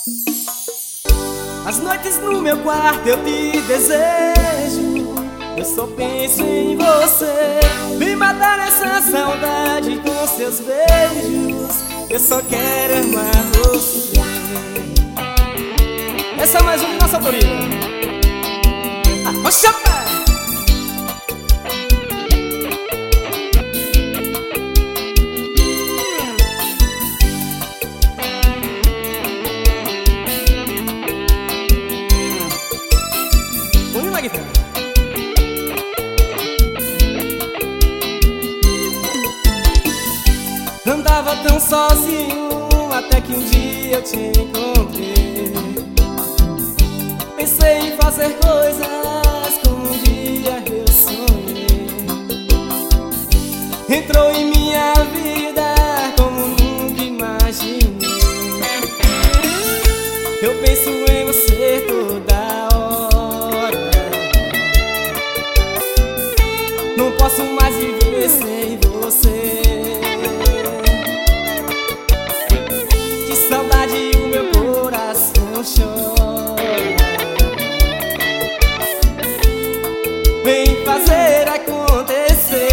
As noites no meu quarto eu te desejo, eu só penso em você. Vem matar essa saudade com seus beijos, eu só quero amar você. Essa é mais uma de nossa autoria. Oxa, pai! Vamos na guitarra. Andava tão sozinho até que um dia eu te encontrei. Pensei em fazer coisas como um dia eu sonhei. Entrou em minha vida como nunca imaginei. Eu penso em você toda hora. Não posso mais viver sem você. De saudade o meu coração chora. Vem fazer acontecer.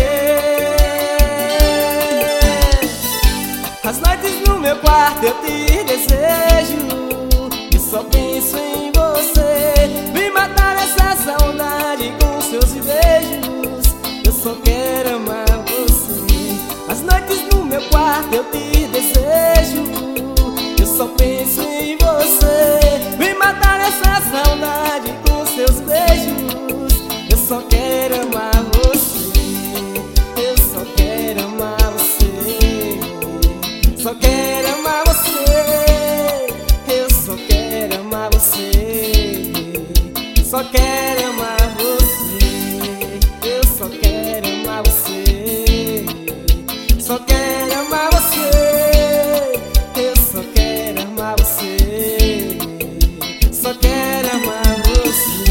As noites no meu quarto eu te desejo, eu só penso em você. Vem matar essa saudade com seus beijos, eu só quero amar você. As noites no meu quarto eu te desejo, eu só penso em você. Vem matar essa saudade com seus beijos, eu só quero amar você. Eu só quero amar você. Só quero amar você. Eu só quero amar você. Só quero amar você. Eu só quero amar você. Só quero amar você. Eu só quero amar você. Só quero amar você.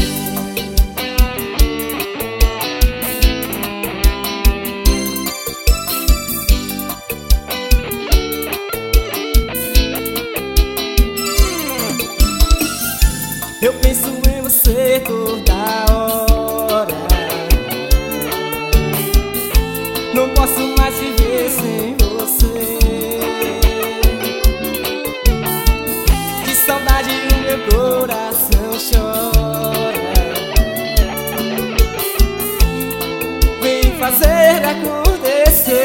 Eu penso em você toda hora. Não posso mais viver sem você. De saudade o meu coração chora. Vem fazer acontecer.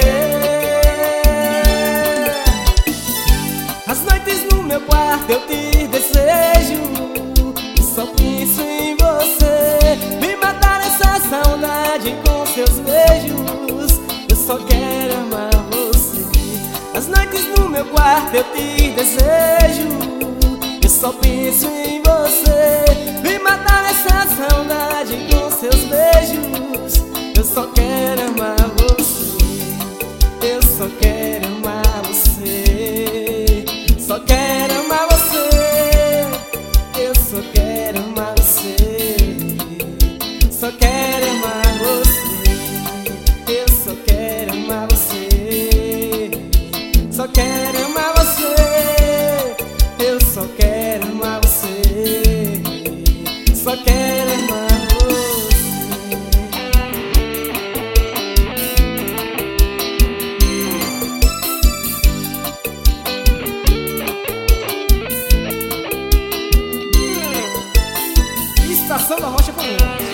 As noites no meu quarto eu te desejo, só penso em você. Vem matar essa saudade com seus beijos, eu só quero amar você. As noites no meu quarto eu te desejo, eu só penso em você. Vem matar essa saudade com seus beijos, eu só quero amar você. Eu só quero amar você. Só quero amar você. Eu só quero amar você. Só quero amar você. Eu só quero amar você. Só quero amar você. Eu só quero amar você. Só quero amar você. Estação da Rocha Comum.